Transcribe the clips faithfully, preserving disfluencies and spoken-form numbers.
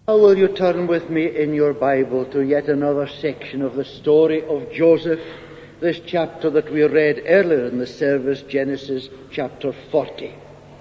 Now will you turn with me in your Bible to yet another section of the story of Joseph, this chapter that we read earlier in the service, Genesis chapter forty.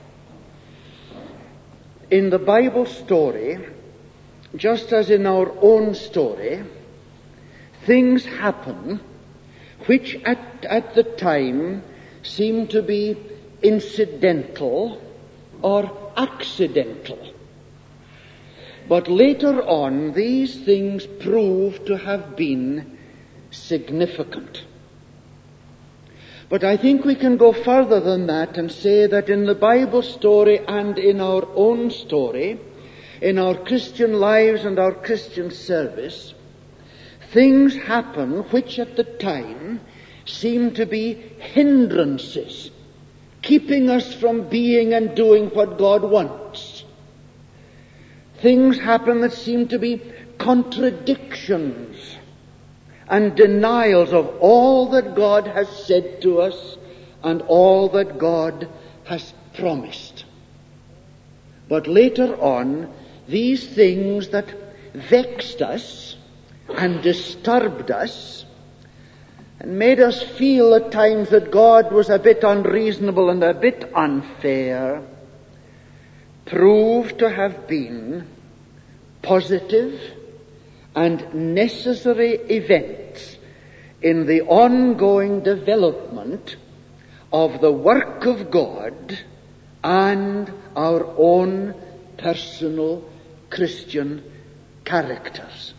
In the Bible story, just as in our own story, things happen which at, at the time seem to be incidental or accidental. But later on, these things prove to have been significant. But I think we can go further than that and say that in the Bible story and in our own story, in our Christian lives and our Christian service, things happen which at the time seem to be hindrances, keeping us from being and doing what God wants. Things happen that seem to be contradictions and denials of all that God has said to us and all that God has promised. But later on, these things that vexed us and disturbed us and made us feel at times that God was a bit unreasonable and a bit unfair, proved to have been positive and necessary events in the ongoing development of the work of God and our own personal Christian characters.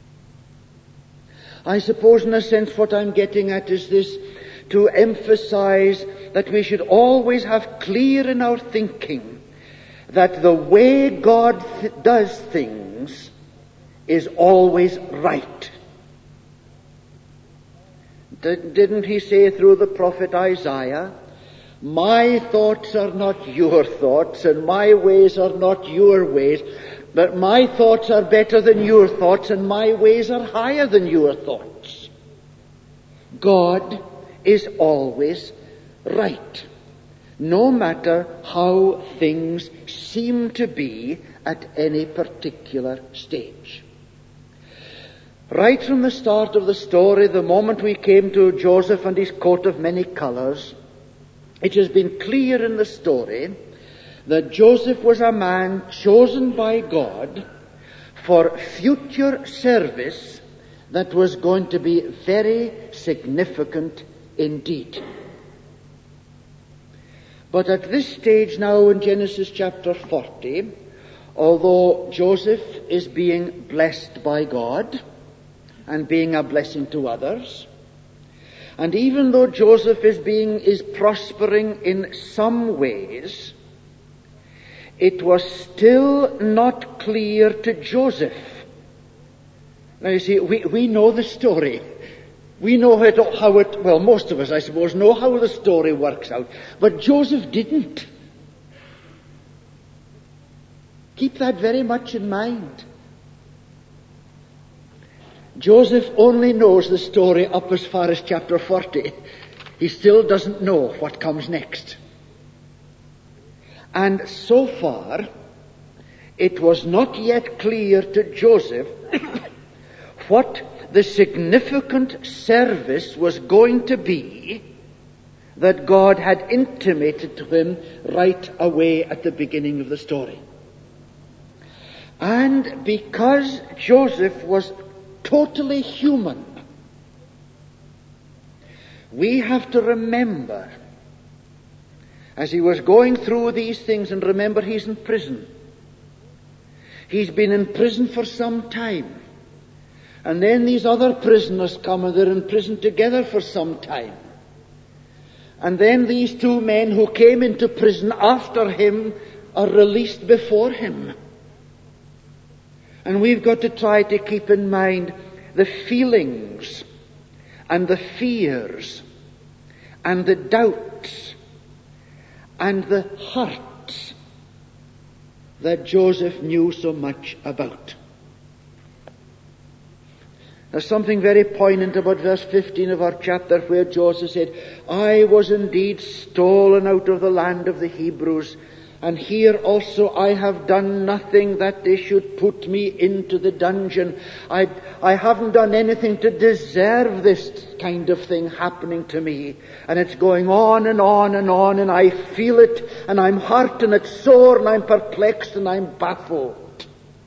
I suppose in a sense what I'm getting at is this, to emphasize that we should always have clear in our thinking that the way God th- does things is always right. D- didn't he say through the prophet Isaiah, "My thoughts are not your thoughts, and my ways are not your ways, but my thoughts are better than your thoughts, and my ways are higher than your thoughts." God is always right, no matter how things seem to be at any particular stage. Right from the start of the story, the moment we came to Joseph and his coat of many colors, it has been clear in the story that Joseph was a man chosen by God for future service that was going to be very significant indeed. But at this stage now in Genesis chapter forty, although Joseph is being blessed by God and being a blessing to others, and even though Joseph is being is prospering in some ways, it was still not clear to Joseph. Now you see, we, we know the story. We know it, how it, well, most of us, I suppose, know how the story works out. But Joseph didn't. Keep that very much in mind. Joseph only knows the story up as far as chapter forty. He still doesn't know what comes next. And so far, it was not yet clear to Joseph what the significant service was going to be that God had intimated to him right away at the beginning of the story. And because Joseph was totally human, we have to remember, as he was going through these things, and remember he's in prison. He's been in prison for some time. And then these other prisoners come and they're in prison together for some time. And then these two men who came into prison after him are released before him. And we've got to try to keep in mind the feelings and the fears and the doubts and the hurts that Joseph knew so much about. There's something very poignant about verse fifteen of our chapter where Joseph said, "I was indeed stolen out of the land of the Hebrews, And here also I have done nothing that they should put me into the dungeon. I, I haven't done anything to deserve this kind of thing happening to me. And it's going on and on and on, and I feel it, and I'm hurt, and it's sore, and I'm perplexed, and I'm baffled.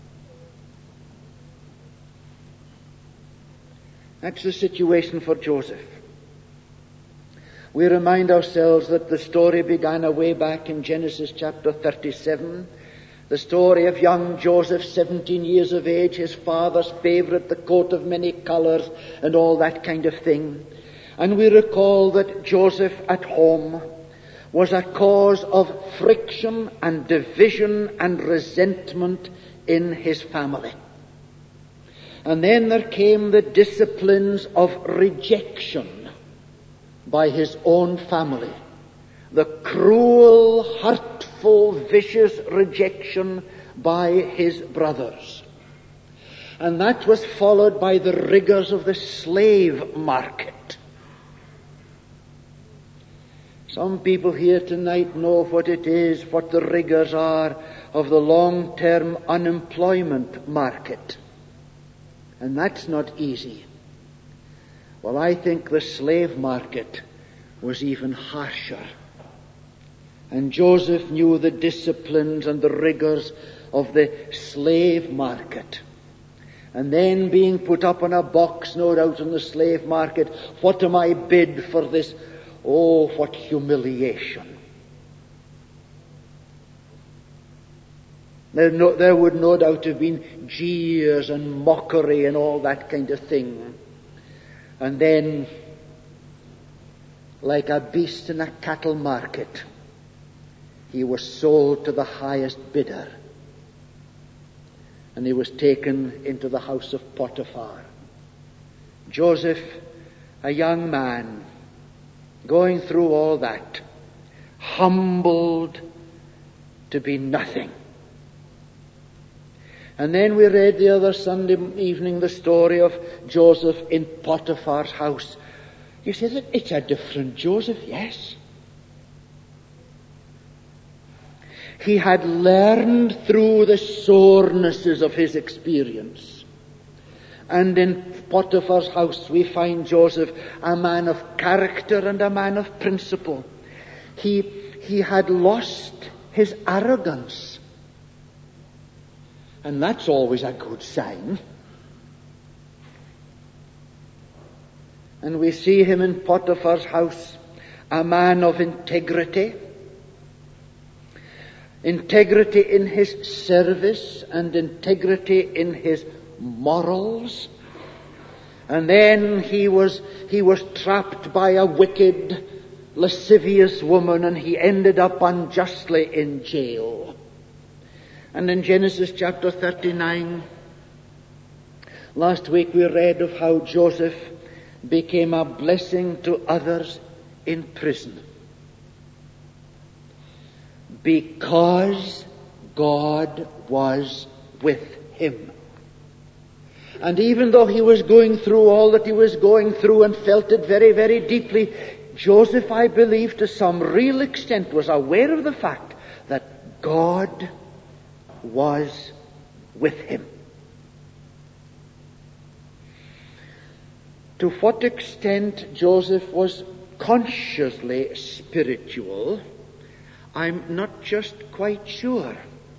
That's the situation for Joseph. We remind ourselves that the story began away back in Genesis chapter thirty-seven. The story of young Joseph, seventeen years of age, his father's favorite, the coat of many colors, and all that kind of thing. And we recall that Joseph at home was a cause of friction and division and resentment in his family. And then there came the disciplines of rejection by his own family. The cruel, hurtful, vicious rejection by his brothers. And that was followed by the rigors of the slave market. Some people here tonight know what it is, what the rigors are of the long-term unemployment market. And that's not easy. Well, I think the slave market was even harsher. And Joseph knew the disciplines and the rigors of the slave market. And then being put up on a box, no doubt, in the slave market, what am I bid for this? Oh, what humiliation. There, no, there would no doubt have been jeers and mockery and all that kind of thing. And then, like a beast in a cattle market, he was sold to the highest bidder. And he was taken into the house of Potiphar. Joseph, a young man, going through all that, humbled to be nothing. And then we read the other Sunday evening the story of Joseph in Potiphar's house. You say that it's a different Joseph, yes. He had learned through the sorenesses of his experience. And in Potiphar's house we find Joseph a man of character and a man of principle. He, he had lost his arrogance. And that's always a good sign. And we see him in Potiphar's house, a man of integrity. Integrity in his service and integrity in his morals. And then he was, he was trapped by a wicked, lascivious woman, and he ended up unjustly in jail. And in Genesis chapter thirty-nine, last week we read of how Joseph became a blessing to others in prison. Because God was with him. And even though he was going through all that he was going through and felt it very, very deeply, Joseph, I believe, to some real extent was aware of the fact that God was with him. To what extent Joseph was consciously spiritual, I'm not just quite sure.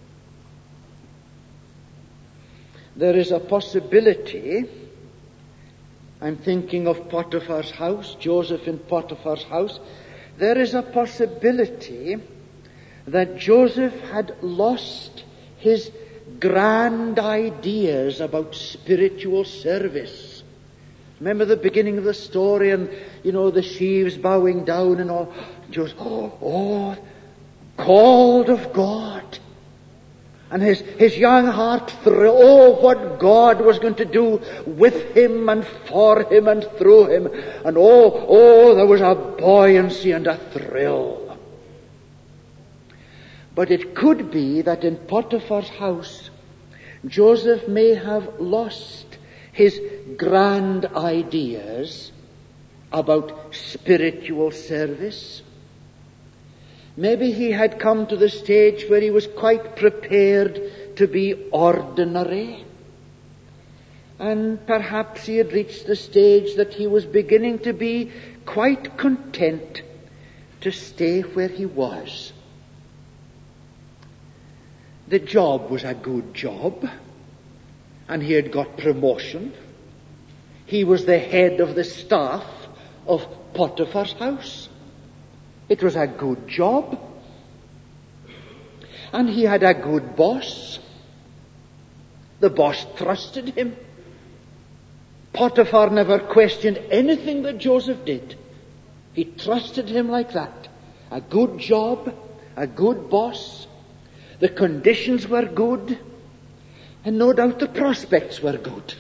There is a possibility, I'm thinking of Potiphar's house, Joseph in Potiphar's house, there is a possibility that Joseph had lost his grand ideas about spiritual service. Remember the beginning of the story, and, you know, the sheaves bowing down and all. Joseph, oh, oh, called of God. And his, his young heart thrilled. Oh, what God was going to do with him and for him and through him. And oh, oh, there was a buoyancy and a thrill. But it could be that in Potiphar's house, Joseph may have lost his grand ideas about spiritual service. Maybe he had come to the stage where he was quite prepared to be ordinary. And perhaps he had reached the stage that he was beginning to be quite content to stay where he was. The job was a good job, and he had got promotion. He was the head of the staff of Potiphar's house. It was a good job. And he had a good boss. The boss trusted him. Potiphar never questioned anything that Joseph did. He trusted him like that. A good job, a good boss. The conditions were good, and no doubt the prospects were good.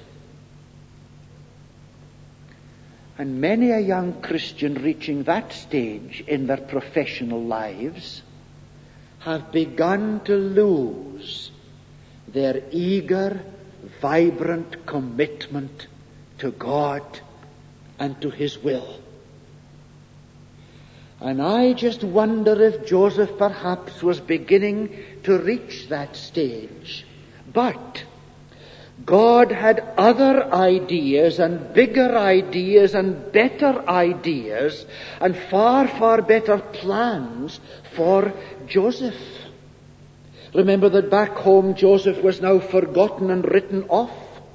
And many a young Christian reaching that stage in their professional lives have begun to lose their eager, vibrant commitment to God and to His will. And I just wonder if Joseph perhaps was beginning to reach that stage. But God had other ideas and bigger ideas and better ideas and far, far better plans for Joseph. Remember that back home Joseph was now forgotten and written off.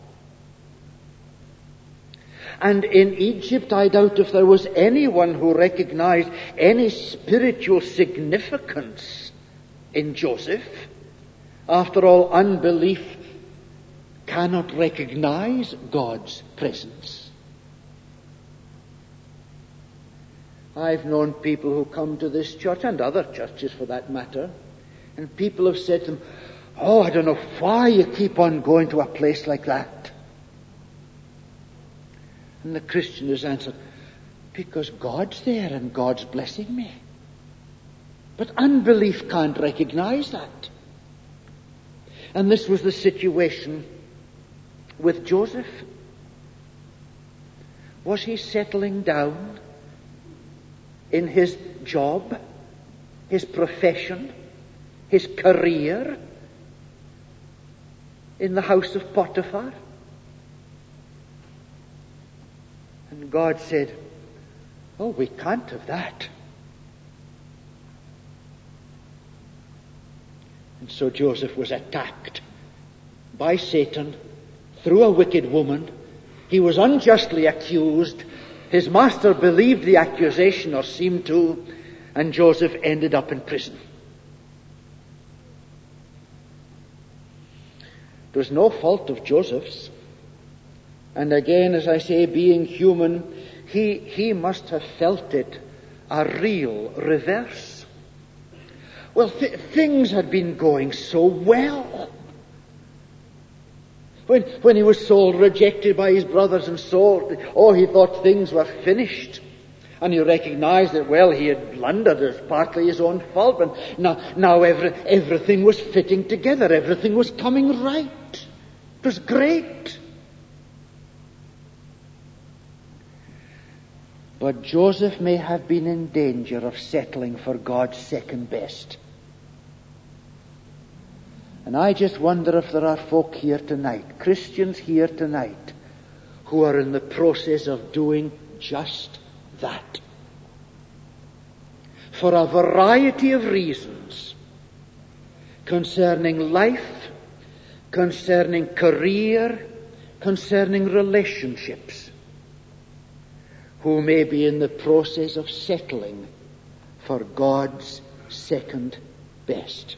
And in Egypt, I doubt if there was anyone who recognized any spiritual significance in Joseph. After all, unbelief cannot recognize God's presence. I've known people who come to this church, and other churches for that matter, and people have said to them, "Oh, I don't know why you keep on going to a place like that." And the Christian has answered, "Because God's there and God's blessing me." But unbelief can't recognize that. And this was the situation with Joseph. Was he settling down in his job, his profession, his career in the house of Potiphar? And God said, "Oh, we can't have that." And so Joseph was attacked by Satan through a wicked woman. He was unjustly accused. His master believed the accusation, or seemed to, and Joseph ended up in prison. It was no fault of Joseph's. And again, as I say, being human, he, he must have felt it a real reverse. Well, th- things had been going so well. When, when he was sold, rejected by his brothers and sold, oh, he thought things were finished. And he recognized that, well, he had blundered. It was partly his own fault. But now, now every, everything was fitting together. Everything was coming right. It was great. But Joseph may have been in danger of settling for God's second best. And I just wonder if there are folk here tonight, Christians here tonight, who are in the process of doing just that. For a variety of reasons concerning life, concerning career, concerning relationships, who may be in the process of settling for God's second best.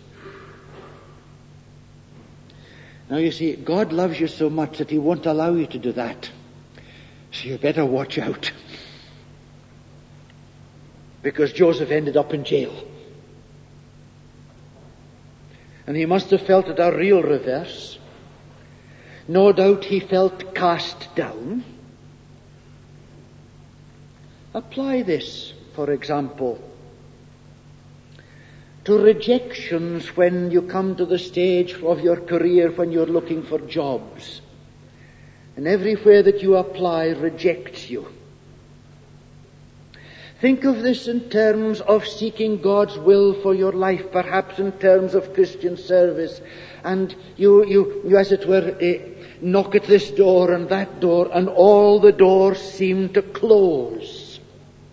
Now you see, God loves you so much that He won't allow you to do that. So you better watch out. Because Joseph ended up in jail. And he must have felt it a real reverse. No doubt he felt cast down. Apply this, for example, to rejections when you come to the stage of your career when you're looking for jobs. And everywhere that you apply rejects you. Think of this in terms of seeking God's will for your life, perhaps in terms of Christian service. And you, you, you as it were, eh, knock at this door and that door, and all the doors seem to close.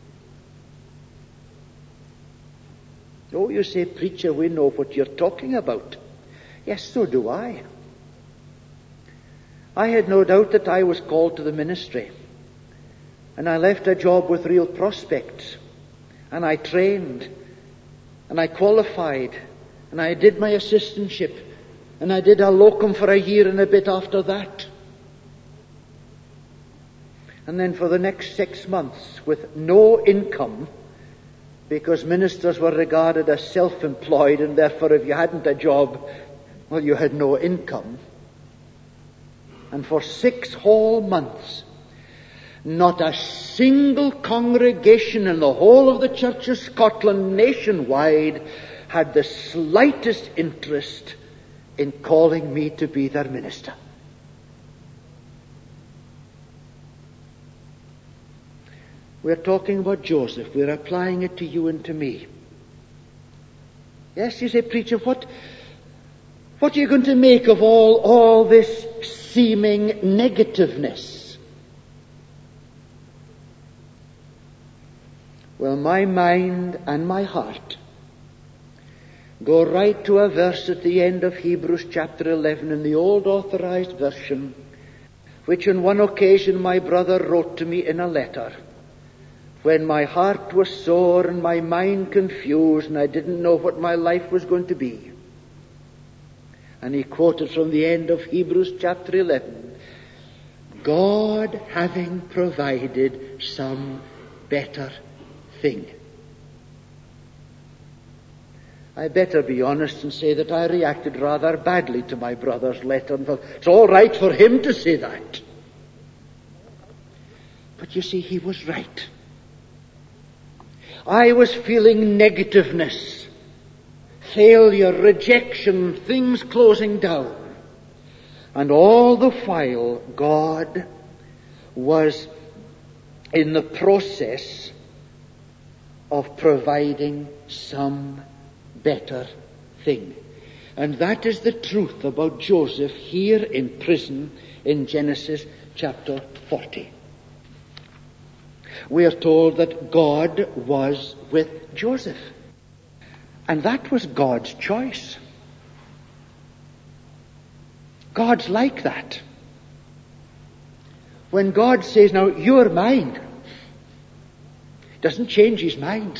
Oh, you say, preacher, we know what you're talking about. Yes, so do I. I had no doubt that I was called to the ministry. And I left a job with real prospects. And I trained. And I qualified. And I did my assistantship. And I did a locum for a year and a bit after that. And then for the next six months, with no income, because ministers were regarded as self-employed, and therefore if you hadn't a job, well, you had no income. And for six whole months, not a single congregation in the whole of the Church of Scotland nationwide had the slightest interest in calling me to be their minister. We're talking about Joseph. We're applying it to you and to me. Yes, you say, preacher, what, what are you going to make of all, all this seeming negativeness? Well, my mind and my heart go right to a verse at the end of Hebrews chapter eleven in the old authorized version, which on one occasion my brother wrote to me in a letter, when my heart was sore and my mind confused and I didn't know what my life was going to be. And he quoted from the end of Hebrews chapter eleven, God having provided some better thing. I better be honest and say that I reacted rather badly to my brother's letter. And thought, it's all right for him to say that. But you see, he was right. I was feeling negativeness, failure, rejection, things closing down. And all the while, God was in the process of providing some better thing. And that is the truth about Joseph here in prison in Genesis chapter forty. We are told that God was with Joseph. And that was God's choice. God's like that. When God says, now, you're mine, doesn't change his mind.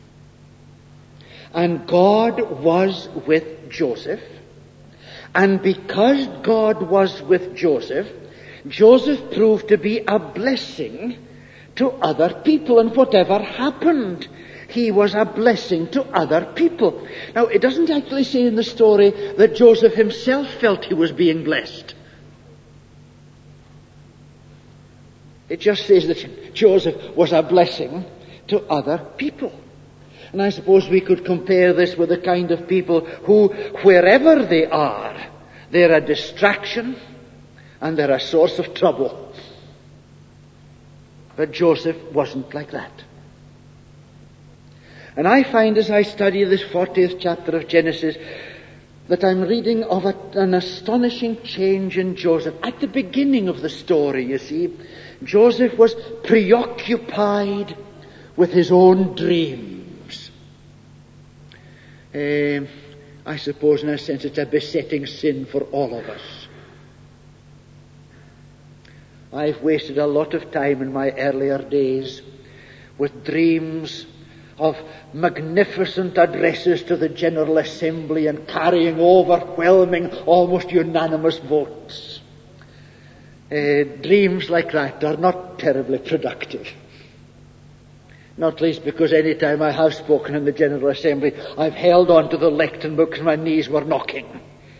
And God was with Joseph. And because God was with Joseph, Joseph proved to be a blessing to other people. And whatever happened, he was a blessing to other people. Now, it doesn't actually say in the story that Joseph himself felt he was being blessed. It just says that Joseph was a blessing to other people. And I suppose we could compare this with the kind of people who, wherever they are, they're a distraction and they're a source of trouble. But Joseph wasn't like that. And I find as I study this fortieth chapter of Genesis that I'm reading of a, an astonishing change in Joseph. At the beginning of the story, you see, Joseph was preoccupied with his own dreams. Uh, I suppose in a sense it's a besetting sin for all of us. I've wasted a lot of time in my earlier days with dreams of magnificent addresses to the General Assembly and carrying overwhelming, almost unanimous votes. Uh, dreams like that are not terribly productive. Not least because any time I have spoken in the General Assembly, I've held on to the lectern because my knees were knocking.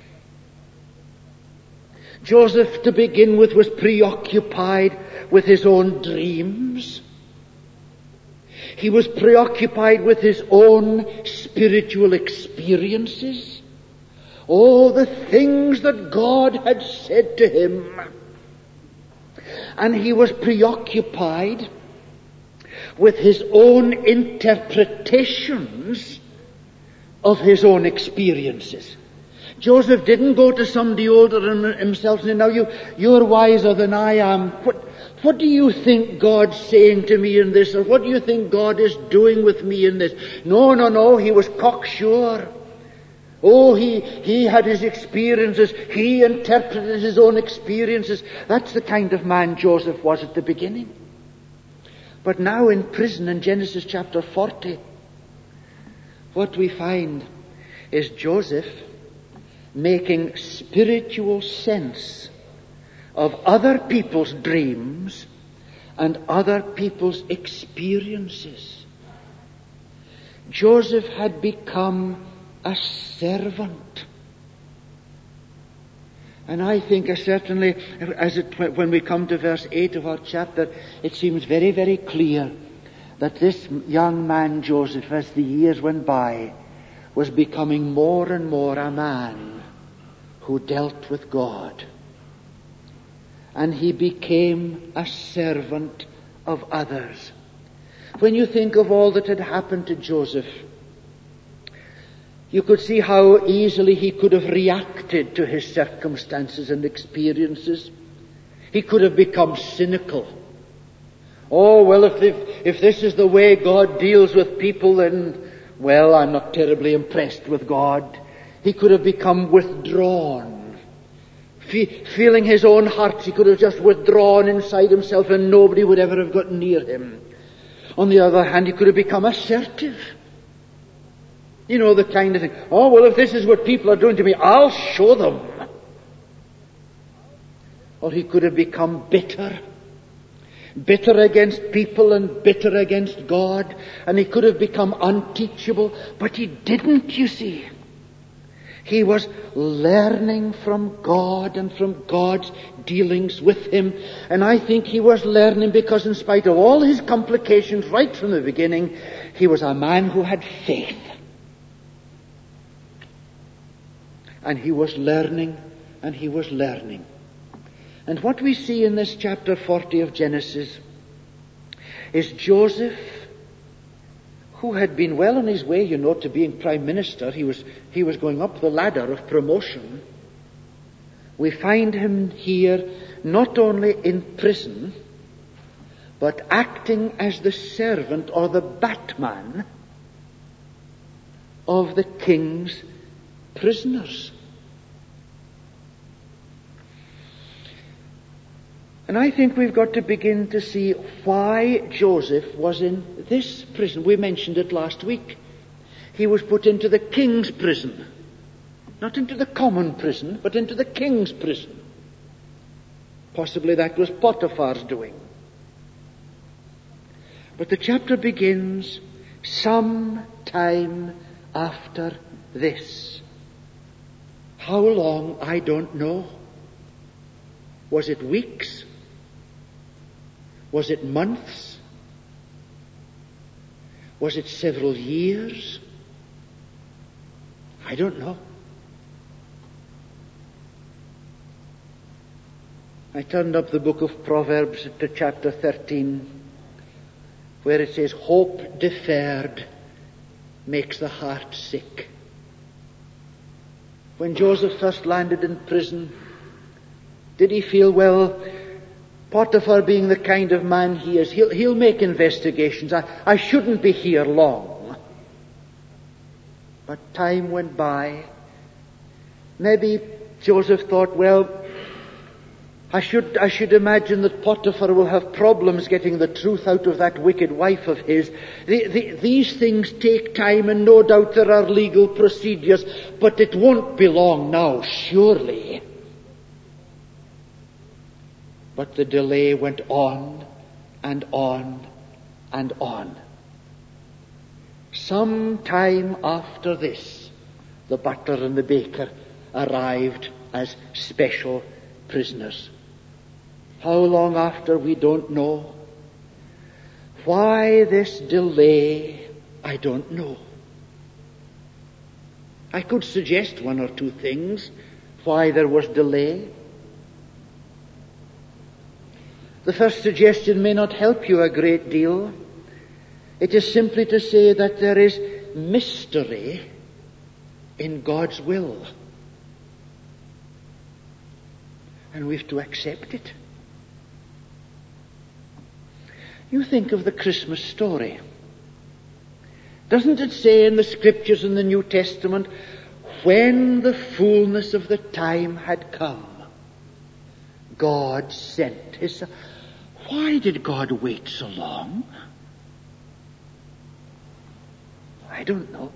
Joseph, to begin with, was preoccupied with his own dreams. He was preoccupied with his own spiritual experiences. Oh, the things that God had said to him. And he was preoccupied with his own interpretations of his own experiences. Joseph didn't go to somebody older than himself and say, now you, you're wiser than I am. What, what do you think God's saying to me in this? Or what do you think God is doing with me in this? No, no, no, he was cocksure. Oh, he, he had his experiences. He interpreted his own experiences. That's the kind of man Joseph was at the beginning. But now in prison in Genesis chapter forty, what we find is Joseph making spiritual sense of other people's dreams and other people's experiences. Joseph had become a servant. And I think uh, certainly, as it, when we come to verse eight of our chapter, it seems very, very clear that this young man Joseph, as the years went by, was becoming more and more a man who dealt with God. And he became a servant of others. When you think of all that had happened to Joseph, you could see how easily he could have reacted to his circumstances and experiences. He could have become cynical. Oh, well, if, if, if this is the way God deals with people, then, well, I'm not terribly impressed with God. He could have become withdrawn. Fe- feeling his own heart, he could have just withdrawn inside himself and nobody would ever have gotten near him. On the other hand, he could have become assertive. You know, the kind of thing, oh, well, if this is what people are doing to me, I'll show them. Or he could have become bitter. Bitter against people and bitter against God. And he could have become unteachable. But he didn't, you see. He was learning from God and from God's dealings with him. And I think he was learning because in spite of all his complications right from the beginning, he was a man who had faith. And he was learning, and he was learning. And what we see in this chapter forty of Genesis is Joseph, who had been well on his way, you know, to being prime minister. He was, he was going up the ladder of promotion. We find him here not only in prison, but acting as the servant or the batman of the king's prisoners. And I think we've got to begin to see why Joseph was in this prison. We mentioned it last week. He was put into the king's prison. Not into the common prison, but into the king's prison. Possibly that was Potiphar's doing. But the chapter begins some time after this. How long, I don't know. Was it weeks? Was it months? Was it several years? I don't know. I turned up the book of Proverbs to chapter thirteen, where it says, hope deferred makes the heart sick. When Joseph first landed in prison, did he feel, well, Potiphar being the kind of man he is, he'll, he'll make investigations. I, I shouldn't be here long. But time went by. Maybe Joseph thought, well, I should, I should imagine that Potiphar will have problems getting the truth out of that wicked wife of his. The, the, these things take time, and no doubt there are legal procedures, but it won't be long now, surely. But the delay went on and on and on. Some time after this, the butler and the baker arrived as special prisoners. How long after, we don't know. Why this delay, I don't know. I could suggest one or two things why there was delay. The first suggestion may not help you a great deal, It is simply to say that there is mystery in God's will. And we have to accept it. You think of the Christmas story. Doesn't it say in the Scriptures in the New Testament, when the fullness of the time had come, God sent His Son? Why did God wait so long? I don't know.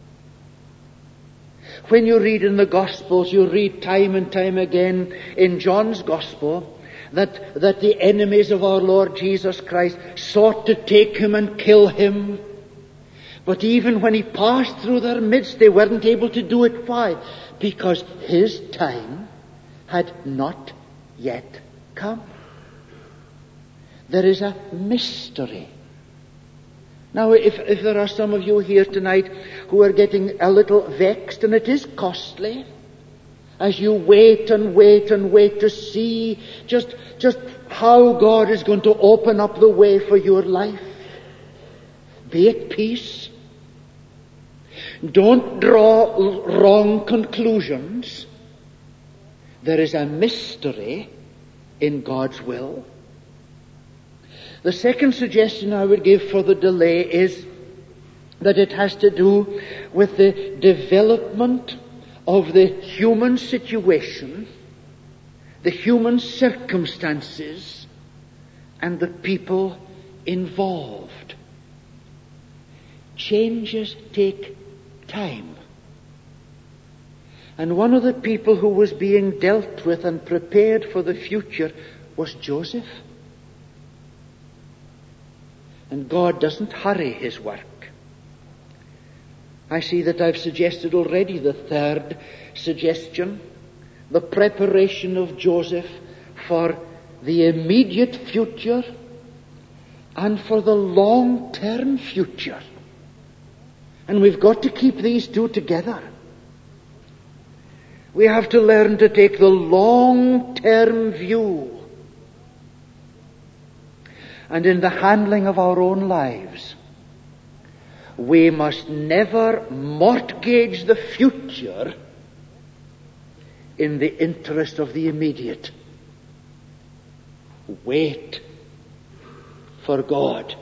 When you read in the Gospels, you read time and time again in John's Gospel that, that the enemies of our Lord Jesus Christ sought to take Him and kill Him. But even when He passed through their midst, they weren't able to do it. Why? Because His time had not yet come. There is a mystery. Now, if, if there are some of you here tonight who are getting a little vexed, and it is costly, as you wait and wait and wait to see just, just how God is going to open up the way for your life, be at peace. Don't draw wrong conclusions. There is a mystery in God's will. The second suggestion I would give for the delay is that it has to do with the development of the human situation, the human circumstances, and the people involved. Changes take time. And one of the people who was being dealt with and prepared for the future was Joseph. And God doesn't hurry His work. I see that I've suggested already the third suggestion, the preparation of Joseph for the immediate future and for the long-term future. And we've got to keep these two together. We have to learn to take the long-term view. And in the handling of our own lives, we must never mortgage the future in the interest of the immediate. Wait for God,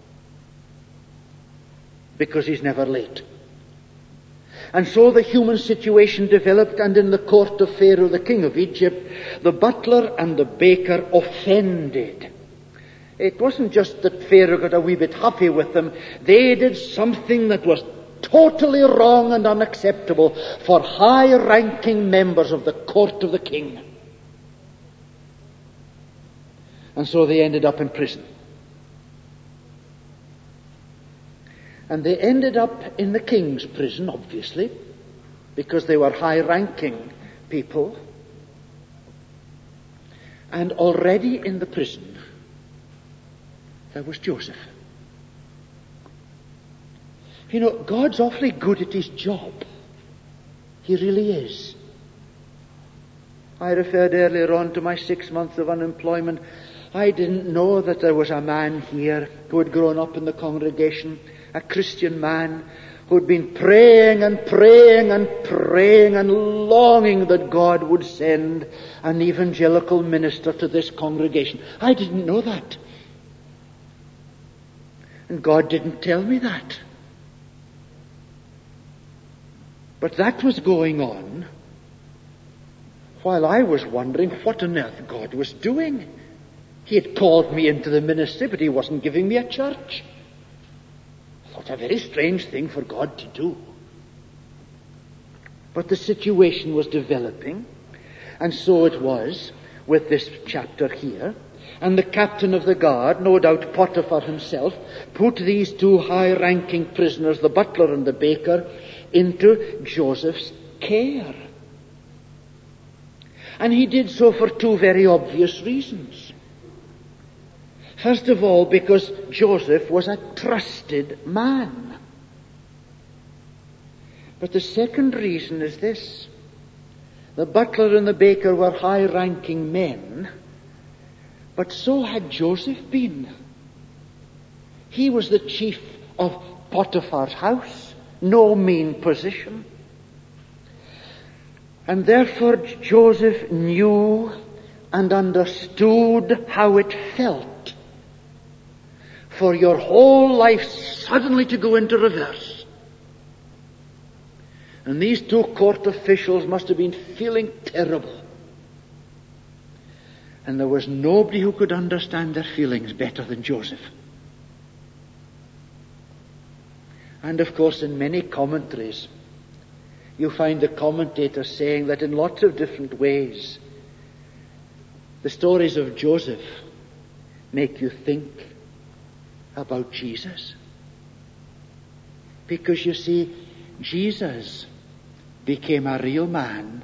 because He's never late. And so the human situation developed, and in the court of Pharaoh, the king of Egypt, the butler and the baker offended. It wasn't just that Pharaoh got a wee bit huffy with them. They did something that was totally wrong and unacceptable for high-ranking members of the court of the king. And so they ended up in prison. And they ended up in the king's prison, obviously, because they were high-ranking people. And already in the prison, there was Joseph. You know, God's awfully good at His job. He really is. I referred earlier on to my six months of unemployment. I didn't know that there was a man here who had grown up in the congregation, a Christian man who had been praying and praying and praying and longing that God would send an evangelical minister to this congregation. I didn't know that. And God didn't tell me that. But that was going on while I was wondering what on earth God was doing. He had called me into the ministry, but He wasn't giving me a church. I thought, a very strange thing for God to do. But the situation was developing, and so it was with this chapter here. And the captain of the guard, no doubt Potiphar himself, put these two high-ranking prisoners, the butler and the baker, into Joseph's care. And he did so for two very obvious reasons. First of all, because Joseph was a trusted man. But the second reason is this. The butler and the baker were high-ranking men, but so had Joseph been. He was the chief of Potiphar's house, no mean position. And therefore Joseph knew and understood how it felt for your whole life suddenly to go into reverse. And these two court officials must have been feeling terrible. And there was nobody who could understand their feelings better than Joseph. And of course, in many commentaries, you find the commentators saying that in lots of different ways, the stories of Joseph make you think about Jesus. Because you see, Jesus became a real man.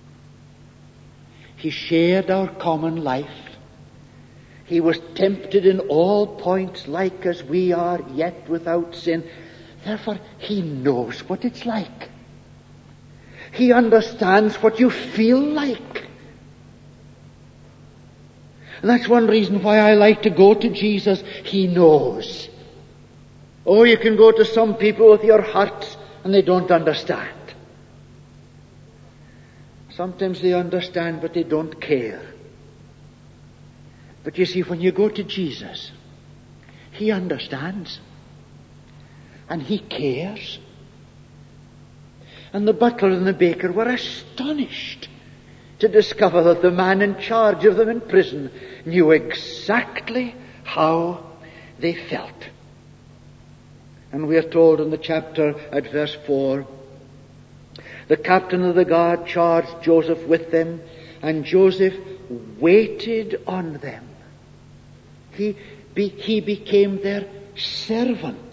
He shared our common life. He was tempted in all points like as we are, yet without sin. Therefore, he knows what it's like. He understands what you feel like. And that's one reason why I like to go to Jesus. He knows. Oh, you can go to some people with your hearts and they don't understand. Sometimes they understand, but they don't care. But you see, when you go to Jesus, he understands. And he cares. And the butler and the baker were astonished to discover that the man in charge of them in prison knew exactly how they felt. And we are told in the chapter at verse four, the captain of the guard charged Joseph with them, and Joseph waited on them. He, be, he became their servant.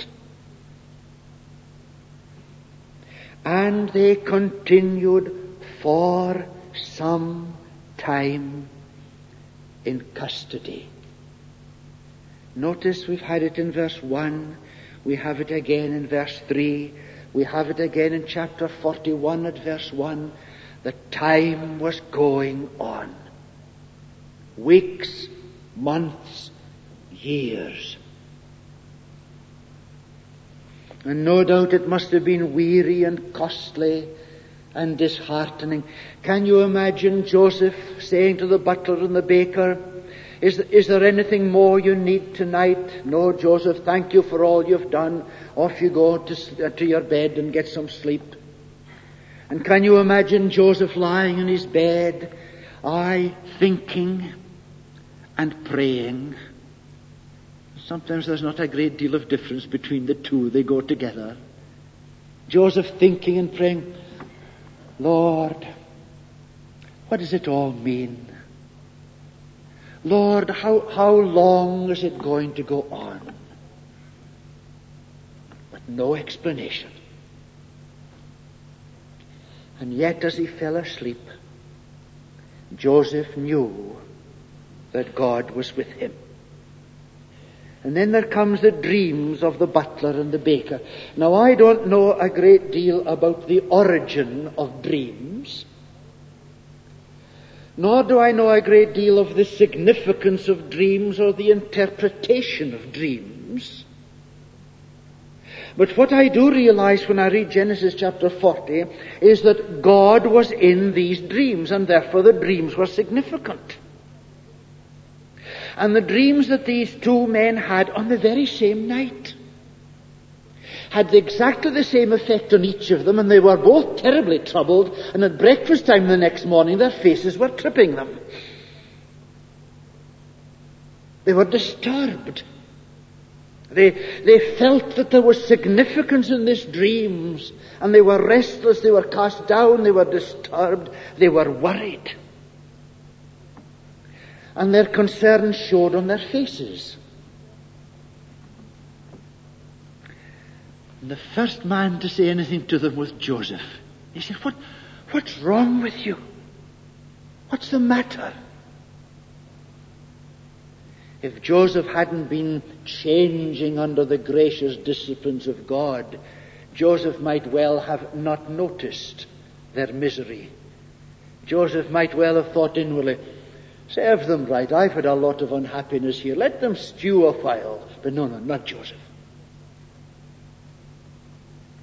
And they continued for some time in custody. Notice we've had it in verse one. We have it again in verse three. We have it again in chapter forty-one at verse one. The time was going on. Weeks, months, years. And no doubt it must have been weary and costly and disheartening. Can you imagine Joseph saying to the butler and the baker, Is, is there anything more you need tonight? No, Joseph, thank you for all you've done. Off you go to, uh, to your bed and get some sleep. And can you imagine Joseph lying in his bed, I thinking and praying? Sometimes there's not a great deal of difference between the two. They go together. Joseph thinking and praying, Lord, what does it all mean? Lord, how, how long is it going to go on? But no explanation. And yet as he fell asleep, Joseph knew that God was with him. And then there comes the dreams of the butler and the baker. Now I don't know a great deal about the origin of dreams. Nor do I know a great deal of the significance of dreams or the interpretation of dreams. But what I do realize when I read Genesis chapter forty is that God was in these dreams, and therefore the dreams were significant. And the dreams that these two men had on the very same night had exactly the same effect on each of them, and they were both terribly troubled, and at breakfast time the next morning their faces were tripping them. They were disturbed. They, they felt that there was significance in these dreams, and they were restless, they were cast down, they were disturbed, they were worried. And their concern showed on their faces. And the first man to say anything to them was Joseph. He said, what, what's wrong with you? What's the matter? If Joseph hadn't been changing under the gracious disciplines of God, Joseph might well have not noticed their misery. Joseph might well have thought inwardly, serve them right. I've had a lot of unhappiness here. Let them stew a while. But no, no, not Joseph.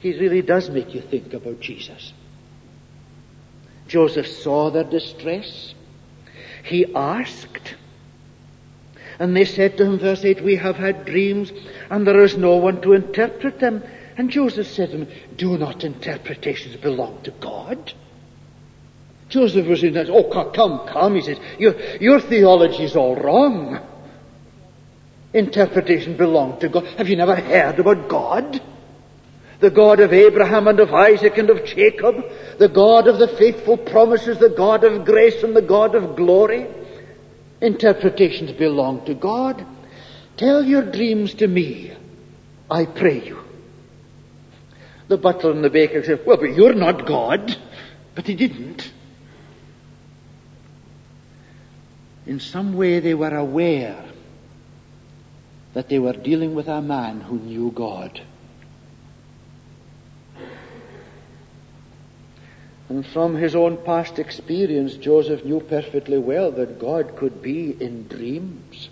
He really does make you think about Jesus. Joseph saw their distress. He asked. And they said to him, verse eight, we have had dreams, and there is no one to interpret them. And Joseph said to them, do not interpretations belong to God? Joseph was in that, oh, come, come, he says, your, your theology is all wrong. Interpretation belongs to God. Have you never heard about God? The God of Abraham and of Isaac and of Jacob, the God of the faithful promises, the God of grace and the God of glory. Interpretations belong to God. Tell your dreams to me, I pray you. The butler and the baker said, well, but you're not God. But he didn't. In some way they were aware that they were dealing with a man who knew God. And from his own past experience, Joseph knew perfectly well that God could be in dreams.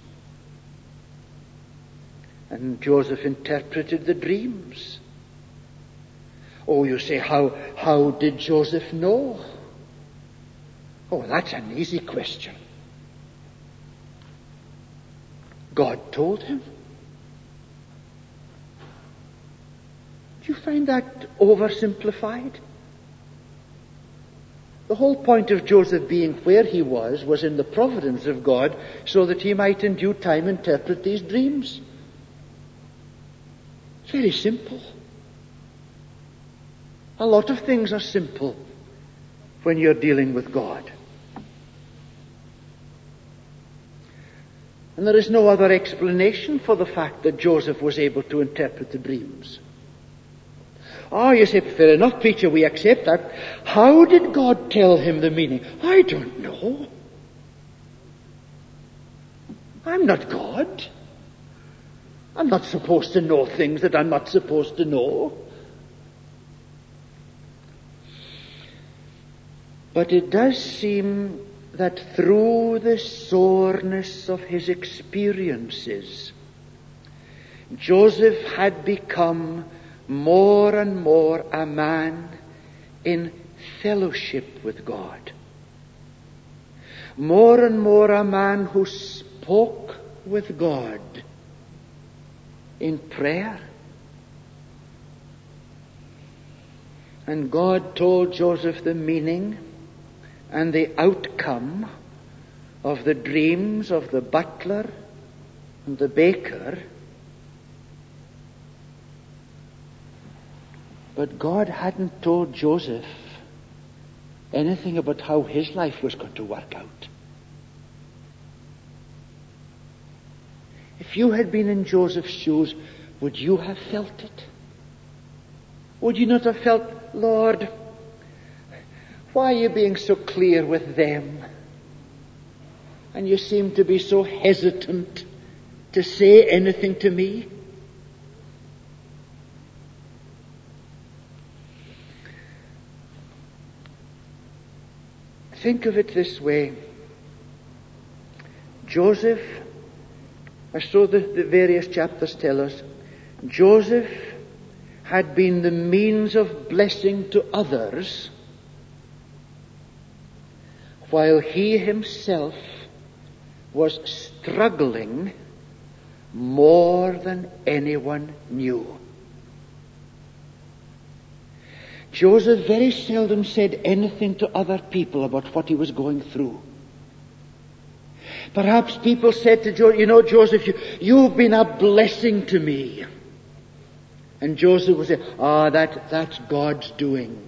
And Joseph interpreted the dreams. Oh, you say, how, how did Joseph know? Oh, that's an easy question. God told him. Do you find that oversimplified? The whole point of Joseph being where he was was in the providence of God, so that he might in due time interpret these dreams. It's very simple. A lot of things are simple when you're dealing with God. And there is no other explanation for the fact that Joseph was able to interpret the dreams. Oh, you say, fair enough, preacher, we accept that. How did God tell him the meaning? I don't know. I'm not God. I'm not supposed to know things that I'm not supposed to know. But it does seem that through the soreness of his experiences, Joseph had become more and more a man in fellowship with God. More and more a man who spoke with God in prayer. And God told Joseph the meaning and the outcome of the dreams of the butler and the baker. But God hadn't told Joseph anything about how his life was going to work out. If you had been in Joseph's shoes, would you have felt it? Would you not have felt, Lord, why are you being so clear with them? And you seem to be so hesitant to say anything to me? Think of it this way. Joseph, as so the, the various chapters tell us, Joseph had been the means of blessing to others, while he himself was struggling more than anyone knew. Joseph very seldom said anything to other people about what he was going through. Perhaps people said to Joseph, you know, Joseph, you, you've been a blessing to me. And Joseph would say, ah, that, that's God's doing.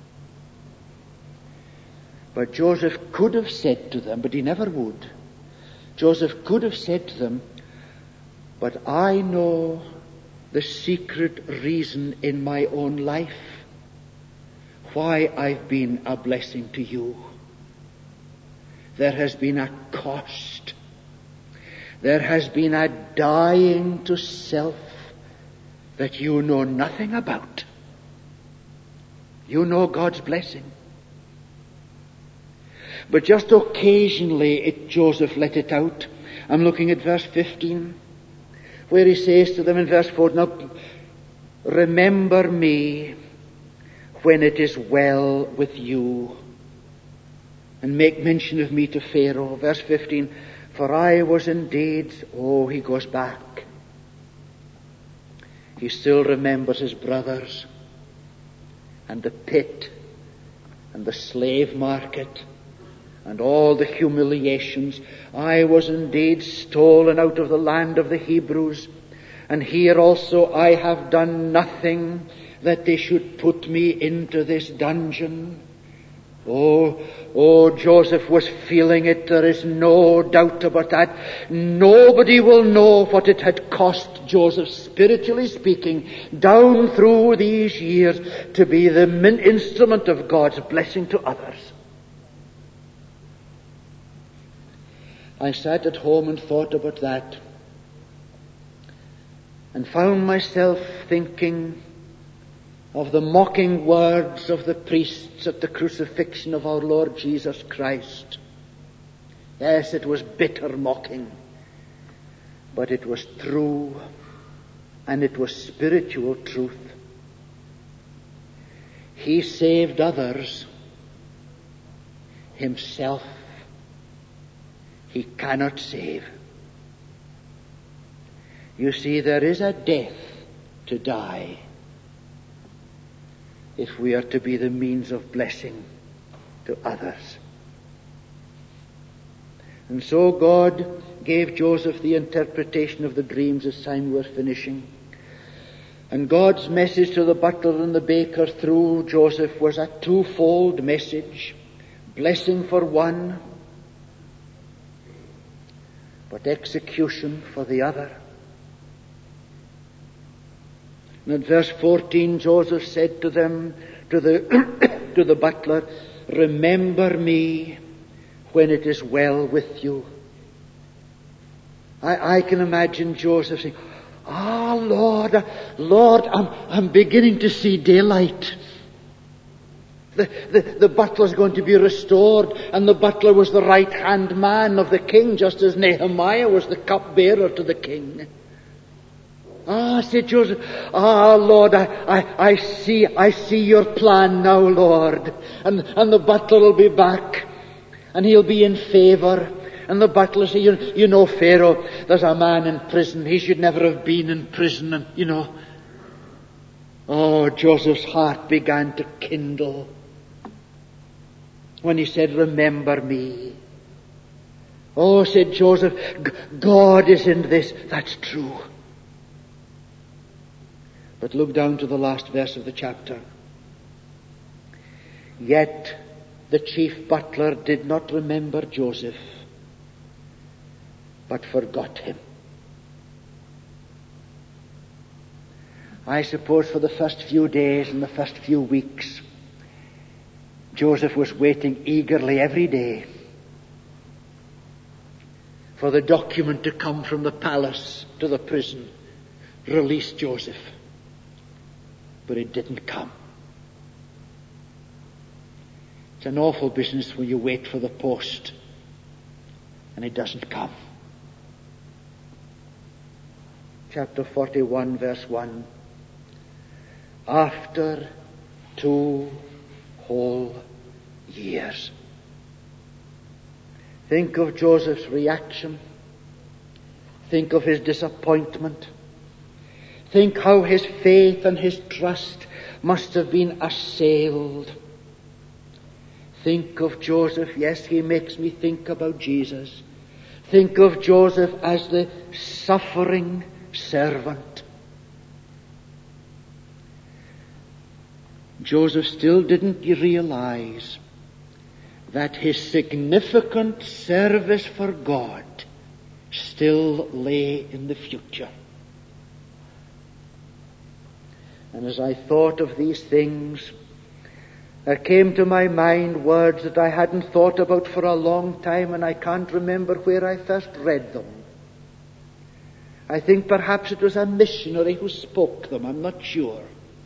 But Joseph could have said to them, but he never would. Joseph could have said to them, but I know the secret reason in my own life why I've been a blessing to you. There has been a cost. There has been a dying to self that you know nothing about. You know God's blessing. But just occasionally it, Joseph let it out. I'm looking at verse fifteen, where he says to them in verse four, now remember me when it is well with you, and make mention of me to Pharaoh. Verse fifteen, for I was indeed, oh, he goes back. He still remembers his brothers, and the pit, and the slave market, and all the humiliations. I was indeed stolen out of the land of the Hebrews, and here also I have done nothing that they should put me into this dungeon. Oh, oh, Joseph was feeling it. There is no doubt about that. Nobody will know what it had cost Joseph, spiritually speaking, down through these years, to be the min- instrument of God's blessing to others. I sat at home and thought about that, and found myself thinking of the mocking words of the priests at the crucifixion of our Lord Jesus Christ. Yes, it was bitter mocking, but it was true, and it was spiritual truth. He saved others. Himself he cannot save. You see, there is a death to die if we are to be the means of blessing to others. And so God gave Joseph the interpretation of the dreams as time was finishing. And God's message to the butler and the baker through Joseph was a twofold message. Blessing for one, but execution for the other. And at verse fourteen, Joseph said to them, to the to the butler, remember me when it is well with you. I, I can imagine Joseph saying, ah, Lord, Lord, I'm, I'm beginning to see daylight. The, the, the butler's going to be restored, and the butler was the right-hand man of the king, just as Nehemiah was the cupbearer to the king. Ah, said Joseph, ah, Lord, I, I, I see, I see your plan now, Lord. And, and the butler will be back, and he'll be in favor. And the butler say, you, you know, Pharaoh, there's a man in prison. He should never have been in prison, and, you know. Oh, Joseph's heart began to kindle when he said, remember me. Oh, said Joseph, God is in this. That's true. But look down to the last verse of the chapter. Yet the chief butler did not remember Joseph, but forgot him. I suppose for the first few days and the first few weeks, Joseph was waiting eagerly every day for the document to come from the palace to the prison. Release Joseph. But it didn't come. It's an awful business when you wait for the post and it doesn't come. Chapter forty-one, verse one. After two whole years. Think of Joseph's reaction. Think of his disappointment. Think how his faith and his trust must have been assailed. Think of Joseph. Yes, he makes me think about Jesus. Think of Joseph as the suffering servant. Joseph still didn't realize that his significant service for God still lay in the future. And as I thought of these things, there came to my mind words that I hadn't thought about for a long time, and I can't remember where I first read them. I think perhaps it was a missionary who spoke them, I'm not sure.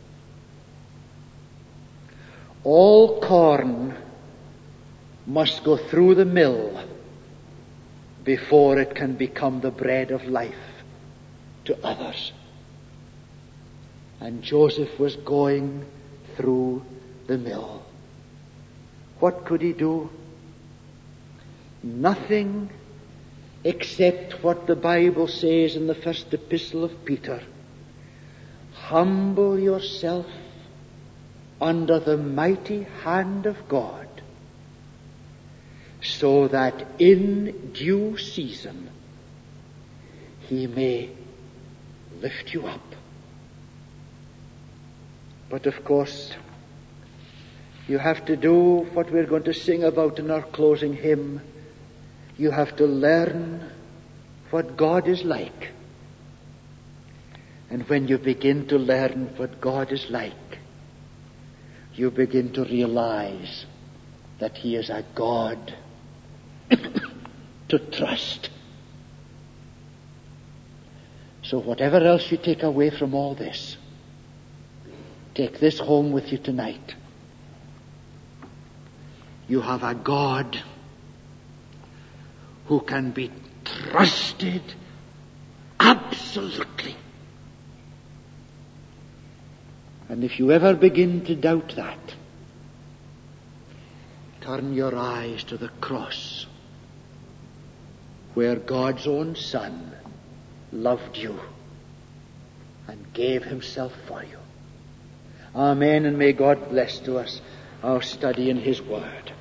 All corn must go through the mill before it can become the bread of life to others. and Joseph was going through the mill. What could he do? Nothing except what the Bible says in the first epistle of Peter. Humble yourself under the mighty hand of God, so that in due season he may lift you up. But of course, you have to do what we're going to sing about in our closing hymn. You have to learn what God is like. And when you begin to learn what God is like, you begin to realize that He is a God to trust. So whatever else you take away from all this, take this home with you tonight. You have a God who can be trusted absolutely. And if you ever begin to doubt that, turn your eyes to the cross, where God's own Son loved you and gave Himself for you. Amen, and may God bless to us our study in His Word.